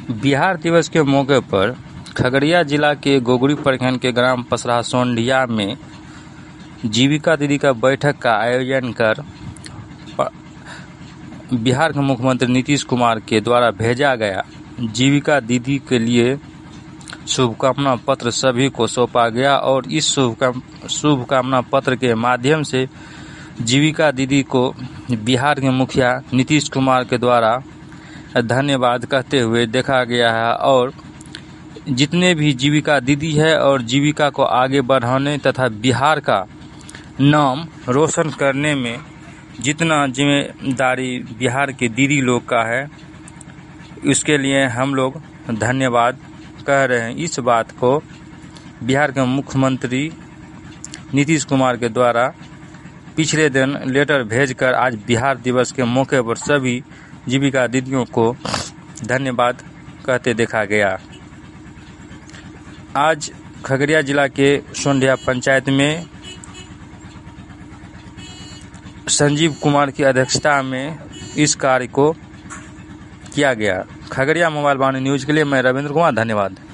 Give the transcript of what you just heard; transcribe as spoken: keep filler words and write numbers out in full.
बिहार दिवस के मौके पर खगड़िया जिला के गोगरी प्रखंड के ग्राम पसरा सोंढिया में जीविका दीदी का बैठक का आयोजन कर बिहार के मुख्यमंत्री नीतीश कुमार के द्वारा भेजा गया जीविका दीदी के लिए शुभकामना पत्र सभी को सौंपा गया और इस शुभकामना पत्र के माध्यम से जीविका दीदी को बिहार के मुखिया नीतीश कुमार के द्वारा धन्यवाद कहते हुए देखा गया है। और जितने भी जीविका दीदी है और जीविका को आगे बढ़ाने तथा बिहार का नाम रोशन करने में जितना जिम्मेदारी बिहार के दीदी लोग का है, उसके लिए हम लोग धन्यवाद कह रहे हैं। इस बात को बिहार के मुख्यमंत्री नीतीश कुमार के द्वारा पिछले दिन लेटर भेजकर आज बिहार दिवस के मौके पर सभी जीविका दीदियों को धन्यवाद कहते देखा गया। आज खगड़िया जिला के सोंढिया पंचायत में संजीव कुमार की अध्यक्षता में इस कार्य को किया गया। खगड़िया मोबाइल वाणी न्यूज के लिए मैं रविंद्र कुमार, धन्यवाद।